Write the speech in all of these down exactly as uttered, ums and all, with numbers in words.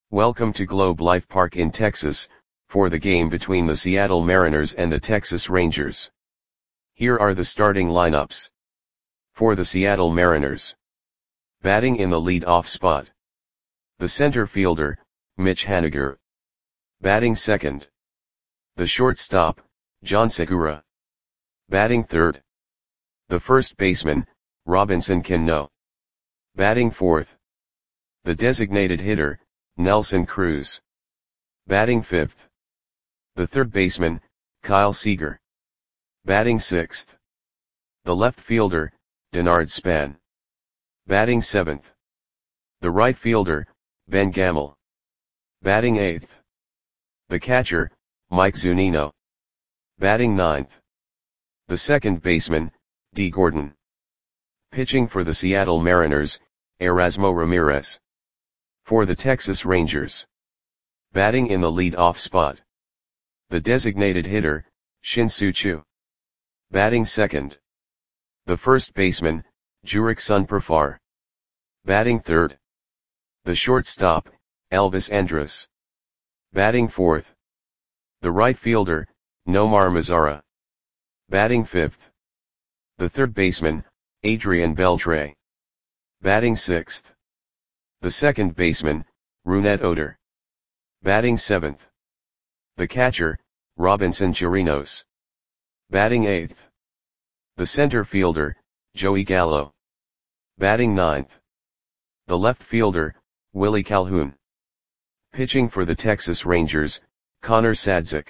Welcome to Globe Life Park in Texas, for the game between the Seattle Mariners and the Texas Rangers. Here are the starting lineups. For the Seattle Mariners. Batting in the lead-off spot. The center fielder, Mitch Haniger. Batting second. The shortstop, John Segura. Batting third. The first baseman, Robinson Cano. Batting fourth. The designated hitter, Nelson Cruz. Batting fifth. The third baseman, Kyle Seager. Batting sixth. The left fielder, Denard Span. Batting seventh. The right fielder, Ben Gamel. Batting eighth. The catcher, Mike Zunino. Batting ninth. The second baseman, Dee Gordon. Pitching for the Seattle Mariners, Erasmo Ramirez. For the Texas Rangers. Batting in the lead-off spot. The designated hitter, Shin-Soo Choo. Batting second. The first baseman, Jurickson Profar. Batting third. The shortstop, Elvis Andrus. Batting fourth. The right fielder, Nomar Mazara. Batting fifth. The third baseman, Adrian Beltre. Batting sixth. The second baseman, Rougned Odor. Batting seventh. The catcher, Robinson Chirinos. Batting eighth. The center fielder, Joey Gallo. Batting ninth. The left fielder, Willie Calhoun. Pitching for the Texas Rangers, Connor Sadzeck.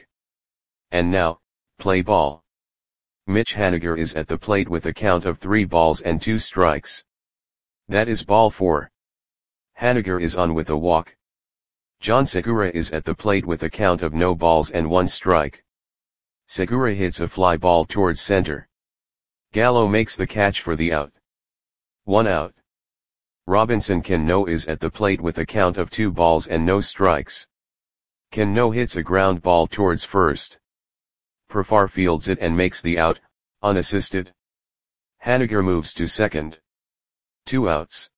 And now, play ball. Mitch Haniger is at the plate with a count of three balls and two strikes. That is ball four. Haniger is on with a walk. John Segura is at the plate with a count of no balls and one strike. Segura hits a fly ball towards center. Gallo makes the catch for the out. One out. Robinson Cano is at the plate with a count of two balls and no strikes. Cano hits a ground ball towards first. Profar fields it and makes the out, unassisted. Haniger moves to second. Two outs.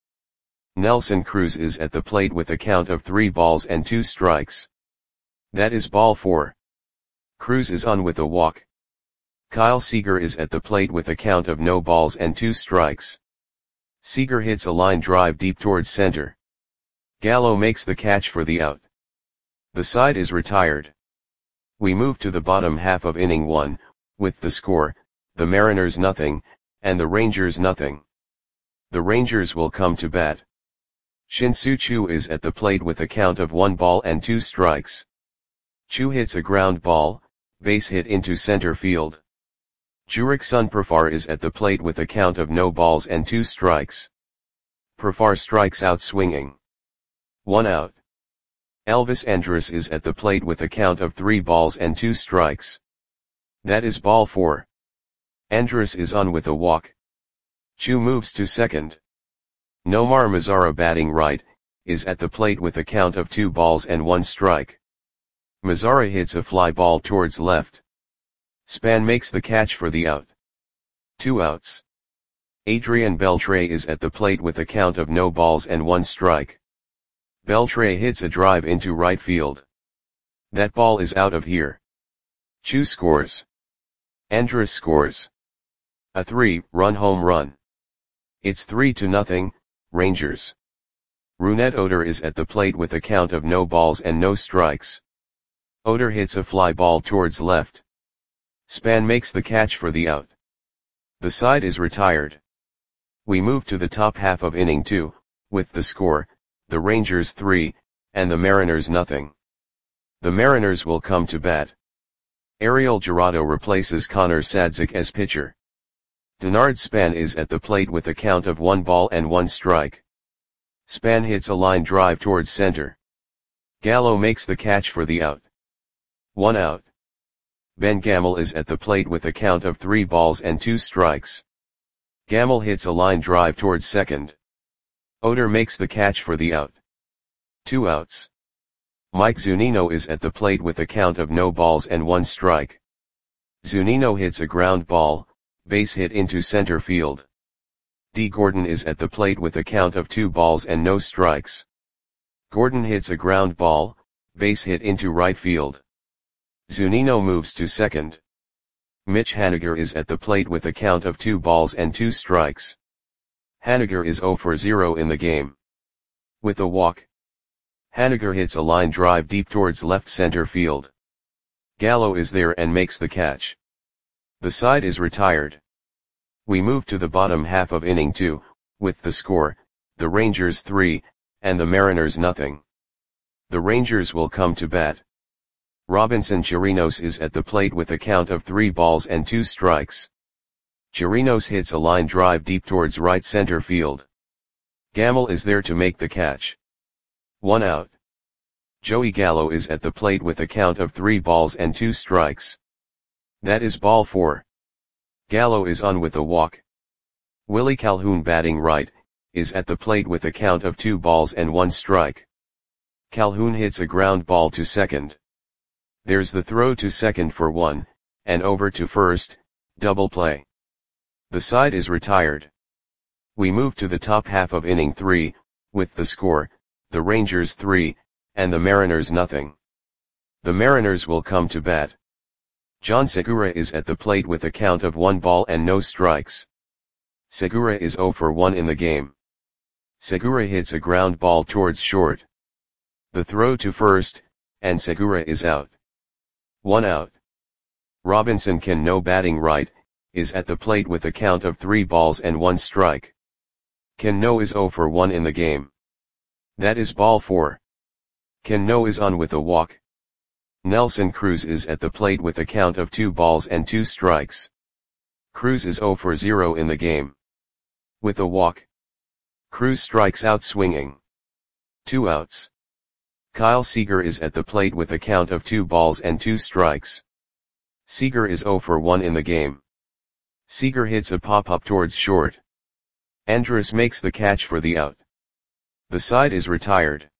Nelson Cruz is at the plate with a count of three balls and two strikes. That is ball four. Cruz is on with a walk. Kyle Seager is at the plate with a count of no balls and two strikes. Seager hits a line drive deep towards center. Gallo makes the catch for the out. The side is retired. We move to the bottom half of inning one, with the score, the Mariners nothing, and the Rangers nothing. The Rangers will come to bat. Shin-Soo Choo is at the plate with a count of one ball and two strikes. Choo hits a ground ball, base hit into center field. Jurickson Profar is at the plate with a count of no balls and two strikes. Profar strikes out swinging. One out. Elvis Andrus is at the plate with a count of three balls and two strikes. That is ball four. Andrus is on with a walk. Choo moves to second. Nomar Mazara batting right, is at the plate with a count of two balls and one strike. Mazara hits a fly ball towards left. Span makes the catch for the out. Two outs. Adrian Beltre is at the plate with a count of no balls and one strike. Beltre hits a drive into right field. That ball is out of here. Choo scores. Andrus scores. A three-run home run. It's three to nothing, Rangers. Rougned Odor is at the plate with a count of no balls and no strikes. Odor hits a fly ball towards left. Span makes the catch for the out. The side is retired. We move to the top half of inning two, with the score, the Rangers three, and the Mariners nothing. The Mariners will come to bat. Ariel Jurado replaces Connor Sadzeck as pitcher. Denard Span is at the plate with a count of one ball and one strike. Span hits a line drive towards center. Gallo makes the catch for the out. One out. Ben Gamel is at the plate with a count of three balls and two strikes. Gamel hits a line drive towards second. Odor makes the catch for the out. Two outs. Mike Zunino is at the plate with a count of no balls and one strike. Zunino hits a ground ball, base hit into center field. Dee Gordon is at the plate with a count of two balls and no strikes. Gordon hits a ground ball, base hit into right field. Zunino moves to second. Mitch Haniger is at the plate with a count of two balls and two strikes. Haniger is zero for zero in the game. With a walk, Haniger hits a line drive deep towards left center field. Gallo is there and makes the catch. The side is retired. We move to the bottom half of inning two, with the score, the Rangers three, and the Mariners nothing. The Rangers will come to bat. Robinson Chirinos is at the plate with a count of three balls and two strikes. Chirinos hits a line drive deep towards right center field. Gamble is there to make the catch. One out. Joey Gallo is at the plate with a count of three balls and two strikes. That is ball four. Gallo is on with a walk. Willie Calhoun, batting right, is at the plate with a count of two balls and one strike. Calhoun hits a ground ball to second. There's the throw to second for one, and over to first, double play. The side is retired. We move to the top half of inning three, with the score, the Rangers three, and the Mariners nothing. The Mariners will come to bat. John Segura is at the plate with a count of one ball and no strikes. Segura is zero for one in the game. Segura hits a ground ball towards short. The throw to first, and Segura is out. One out. Robinson Cano, batting right, is at the plate with a count of three balls and one strike. Cano is zero for one in the game. That is ball four. Cano is on with a walk. Nelson Cruz is at the plate with a count of two balls and two strikes. Cruz is zero for zero in the game. With a walk, Cruz strikes out swinging. Two outs. Kyle Seager is at the plate with a count of two balls and two strikes. Seager is zero for one in the game. Seager hits a pop-up towards short. Andrus makes the catch for the out. The side is retired.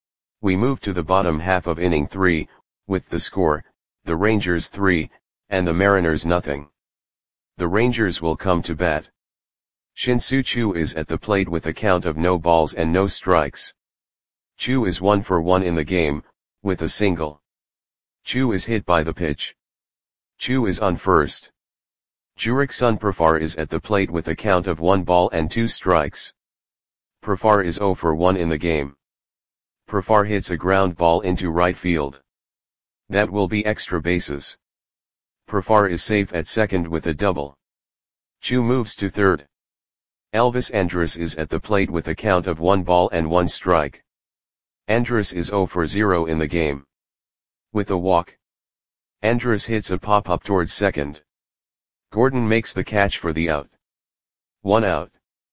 We move to the bottom half of inning three, with the score, the Rangers three, and the Mariners nothing. The Rangers will come to bat. Shin-Soo Choo is at the plate with a count of no balls and no strikes. Choo is one for one in the game, with a single. Choo is hit by the pitch. Choo is on first. Jurickson Profar is at the plate with a count of one ball and two strikes. Profar is zero for one in the game. Profar hits a ground ball into right field. That will be extra bases. Profar is safe at second with a double. Choo moves to third. Elvis Andrus is at the plate with a count of one ball and one strike. Andrus is zero for zero in the game. With a walk, Andrus hits a pop-up towards second. Gordon makes the catch for the out. One out.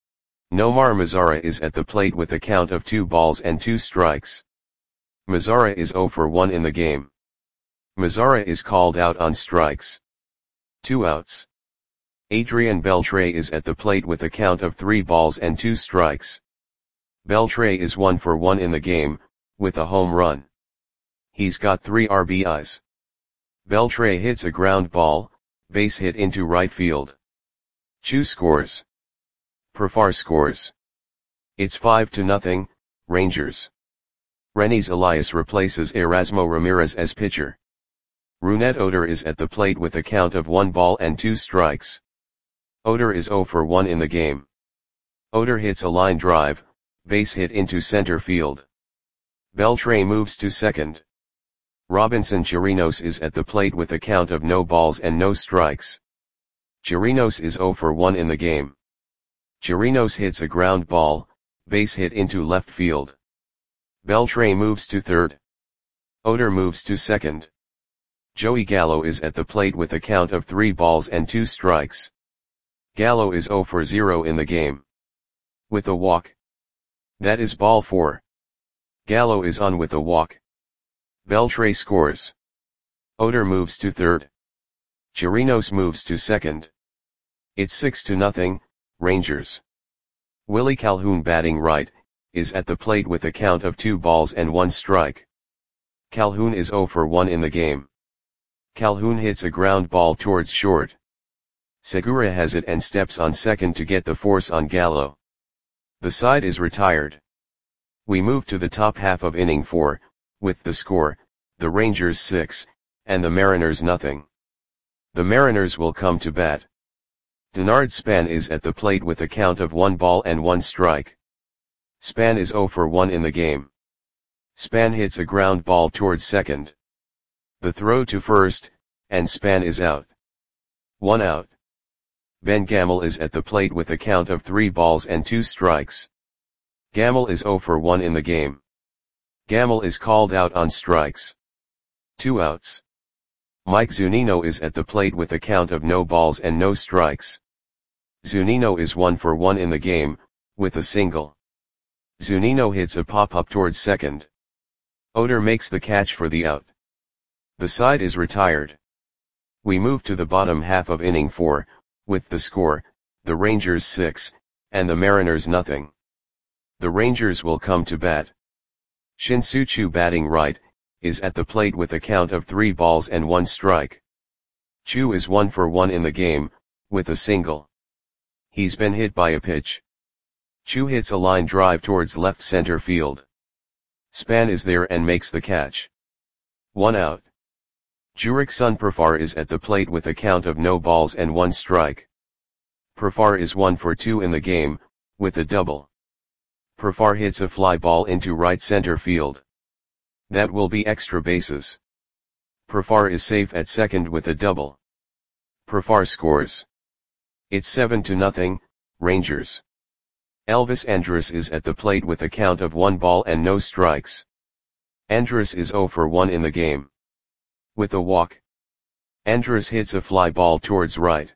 Nomar Mazara is at the plate with a count of two balls and two strikes. Mazara is zero for one in the game. Mazara is called out on strikes. Two outs. Adrian Beltre is at the plate with a count of three balls and two strikes. Beltre is one for one in the game, with a home run. He's got three R B Is. Beltre hits a ground ball, base hit into right field. Choo scores. Profar scores. It's five to nothing, Rangers. Renis Elias replaces Erasmo Ramirez as pitcher. Rougned Odor is at the plate with a count of one ball and two strikes. Odor is zero for one in the game. Odor hits a line drive, base hit into center field. Beltre moves to second. Robinson Chirinos is at the plate with a count of no balls and no strikes. Chirinos is zero for one in the game. Chirinos hits a ground ball, base hit into left field. Beltre moves to third. Odor moves to second. Joey Gallo is at the plate with a count of three balls and two strikes. Gallo is zero for zero in the game. With a walk. That is ball four. Gallo is on with a walk. Beltre scores. Odor moves to third. Chirinos moves to second. It's six to nothing, Rangers. Willie Calhoun, batting right, is at the plate with a count of two balls and one strike. Calhoun is zero for one in the game. Calhoun hits a ground ball towards short. Segura has it and steps on second to get the force on Gallo. The side is retired. We move to the top half of inning four, with the score, the Rangers six, and the Mariners nothing. The Mariners will come to bat. Denard Span is at the plate with a count of one ball and one strike. Span is zero for one in the game. Span hits a ground ball towards second. The throw to first, and Span is out. One out. Ben Gamel is at the plate with a count of three balls and two strikes. Gamel is zero for one in the game. Gamel is called out on strikes. Two outs. Mike Zunino is at the plate with a count of no balls and no strikes. Zunino is one for one in the game, with a single. Zunino hits a pop-up towards second. Oder makes the catch for the out. The side is retired. We move to the bottom half of inning four, with the score, the Rangers six, and the Mariners nothing. The Rangers will come to bat. Shin-Soo Choo, batting right, is at the plate with a count of three balls and one strike. Choo is one for one in the game, with a single. He's been hit by a pitch. Choo hits a line drive towards left center field. Span is there and makes the catch. One out. Jurickson Profar is at the plate with a count of no balls and one strike. Profar is one for two in the game, with a double. Profar hits a fly ball into right center field. That will be extra bases. Profar is safe at second with a double. Profar scores. It's seven to nothing, Rangers. Elvis Andrus is at the plate with a count of one ball and no strikes. Andrus is zero for one in the game. With a walk. Andrus hits a fly ball towards right.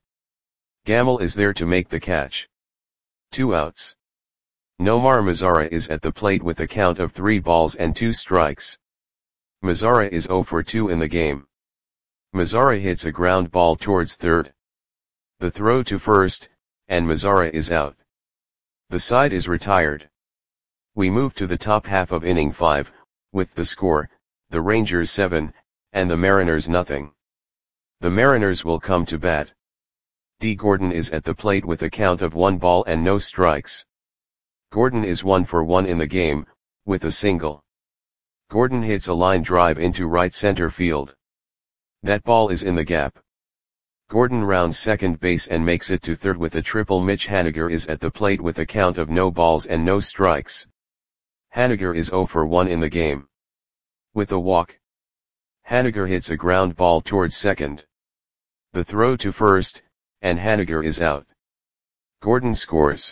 Gamel is there to make the catch. Two outs. Nomar Mazara is at the plate with a count of three balls and two strikes. Mazara is zero for two in the game. Mazara hits a ground ball towards third. The throw to first, and Mazara is out. The side is retired. We move to the top half of inning five, with the score, the Rangers seven, and the Mariners nothing. The Mariners will come to bat. D. Gordon is at the plate with a count of one ball and no strikes. Gordon is one for one in the game, with a single. Gordon hits a line drive into right center field. That ball is in the gap. Gordon rounds second base and makes it to third with a triple. Mitch Haniger is at the plate with a count of no balls and no strikes. Haniger is zero for one in the game. With a walk. Haniger hits a ground ball towards second. The throw to first, and Haniger is out. Gordon scores.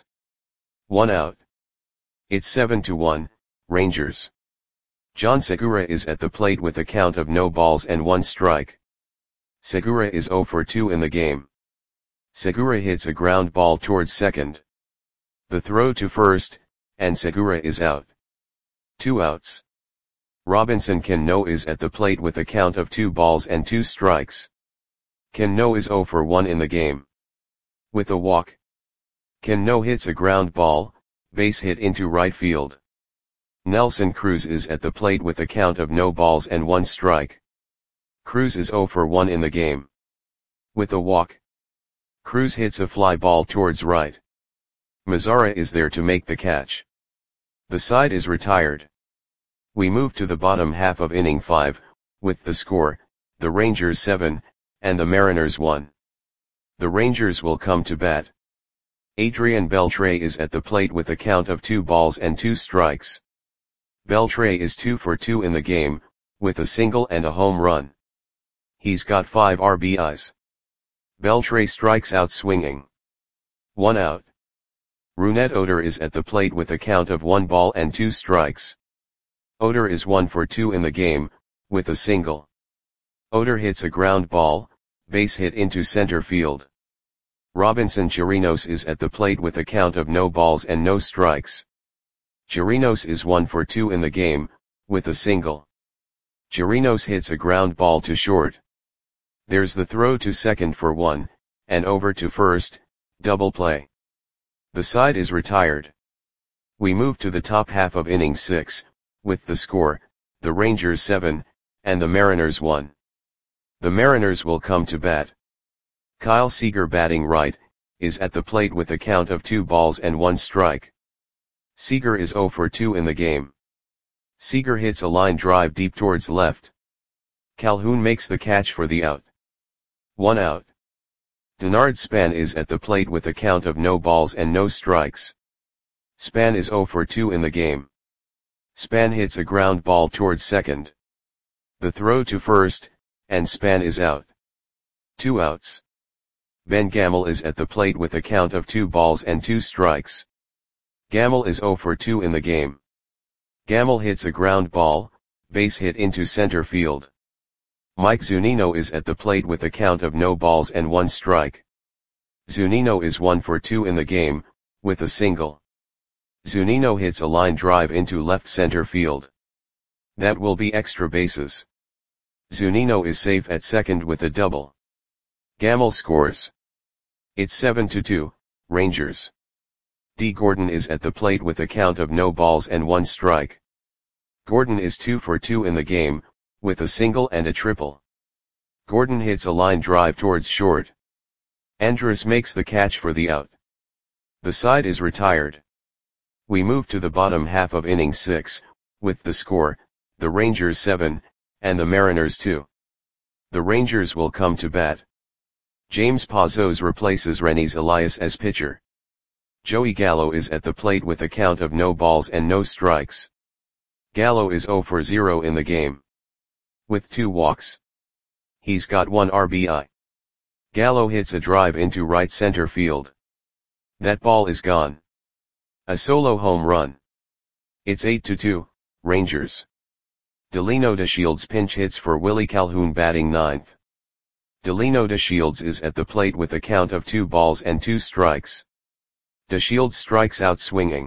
One out. It's seven to one, Rangers. John Segura is at the plate with a count of no balls and one strike. Segura is zero for two in the game. Segura hits a ground ball towards second. The throw to first, and Segura is out. Two outs. Robinson Cano is at the plate with a count of two balls and two strikes. Cano is zero for one in the game. With a walk. Cano hits a ground ball, base hit into right field. Nelson Cruz is at the plate with a count of no balls and one strike. Cruz is zero for one in the game. With a walk. Cruz hits a fly ball towards right. Mazara is there to make the catch. The side is retired. We move to the bottom half of inning five, with the score, the Rangers seven, and the Mariners one. The Rangers will come to bat. Adrian Beltre is at the plate with a count of two balls and two strikes. Beltre is two for two in the game, with a single and a home run. He's got five R B Is. Beltre strikes out swinging. One out. Rougned Odor is at the plate with a count of one ball and two strikes. Odor is one for two in the game, with a single. Odor hits a ground ball, base hit into center field. Robinson Chirinos is at the plate with a count of no balls and no strikes. Chirinos is one for two in the game, with a single. Chirinos hits a ground ball to short. There's the throw to second for one, and over to first, double play. The side is retired. We move to the top half of inning six, with the score, the Rangers seven, and the Mariners one. The Mariners will come to bat. Kyle Seager, batting right, is at the plate with a count of two balls and one strike. Seager is zero for two in the game. Seager hits a line drive deep towards left. Calhoun makes the catch for the out. One out. Denard Span is at the plate with a count of no balls and no strikes. Span is zero for two in the game. Span hits a ground ball towards second. The throw to first, and Span is out. Two outs. Ben Gamel is at the plate with a count of two balls and two strikes. Gamel is zero for two in the game. Gamel hits a ground ball, base hit into center field. Mike Zunino is at the plate with a count of no balls and one strike. Zunino is one for two in the game, with a single. Zunino hits a line drive into left center field. That will be extra bases. Zunino is safe at second with a double. Gamel scores. It's seven to two, Rangers. D. Gordon is at the plate with a count of no balls and one strike. Gordon is two for two in the game, with a single and a triple. Gordon hits a line drive towards short. Andrus makes the catch for the out. The side is retired. We move to the bottom half of inning six, with the score, the Rangers seven, and the Mariners two. The Rangers will come to bat. James Pazos replaces Renis Elias as pitcher. Joey Gallo is at the plate with a count of no balls and no strikes. Gallo is zero for zero in the game. With two walks. He's got one R B I. Gallo hits a drive into right center field. That ball is gone. A solo home run. It's eight to two, Rangers. Delino DeShields pinch hits for Willie Calhoun batting ninth. Delino DeShields is at the plate with a count of two balls and two strikes. DeShields strikes out swinging.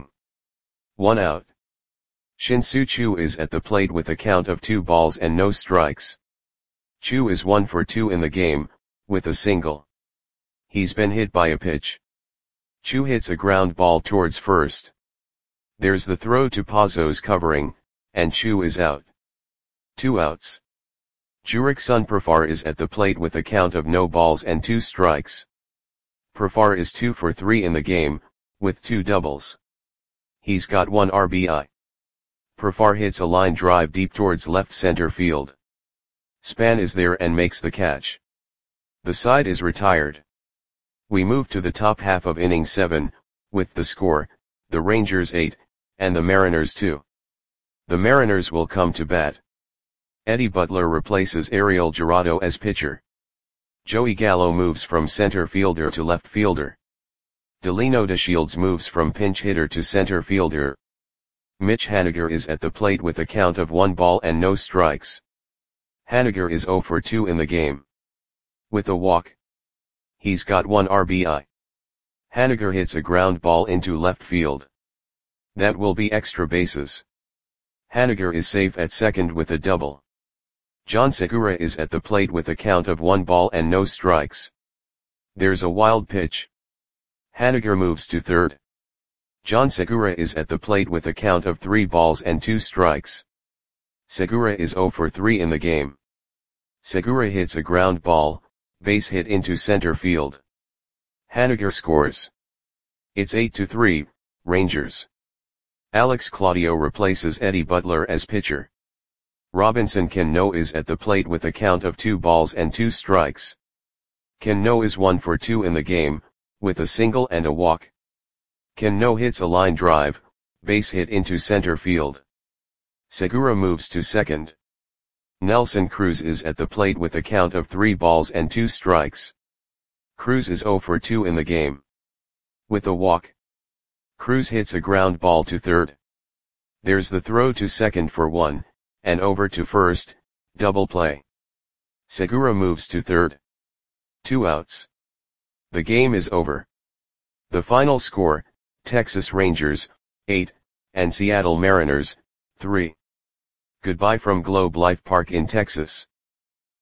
One out. Shin-Soo Choo is at the plate with a count of two balls and no strikes. Choo is one for two in the game, with a single. He's been hit by a pitch. Choo hits a ground ball towards first. There's the throw to Pazos covering, and Choo is out. Two outs. Jurickson Profar is at the plate with a count of no balls and two strikes. Profar is two for three in the game, with two doubles. He's got one R B I. Profar hits a line drive deep towards left center field. Span is there and makes the catch. The side is retired. We move to the top half of inning seven, with the score, the Rangers eight, and the Mariners two. The Mariners will come to bat. Eddie Butler replaces Ariel Jurado as pitcher. Joey Gallo moves from center fielder to left fielder. Delino DeShields moves from pinch hitter to center fielder. Mitch Haniger is at the plate with a count of one ball and no strikes. Haniger is zero for two in the game. With a walk. He's got one R B I. Haniger hits a ground ball into left field. That will be extra bases. Haniger is safe at second with a double. John Segura is at the plate with a count of one ball and no strikes. There's a wild pitch. Haniger moves to third. John Segura is at the plate with a count of three balls and two strikes. Segura is zero for three in the game. Segura hits a ground ball, base hit into center field. Haniger scores. It's eight to three, Rangers. Alex Claudio replaces Eddie Butler as pitcher. Robinson Cano is at the plate with a count of two balls and two strikes. Cano is one for two in the game, with a single and a walk. Cano hits a line drive, base hit into center field. Segura moves to second. Nelson Cruz is at the plate with a count of three balls and two strikes. Cruz is zero for two in the game. With a walk. Cruz hits a ground ball to third. There's the throw to second for one, and over to first, double play. Segura moves to third. Two outs. The game is over. The final score, Texas Rangers, eight, and Seattle Mariners, three. Goodbye from Globe Life Park in Texas.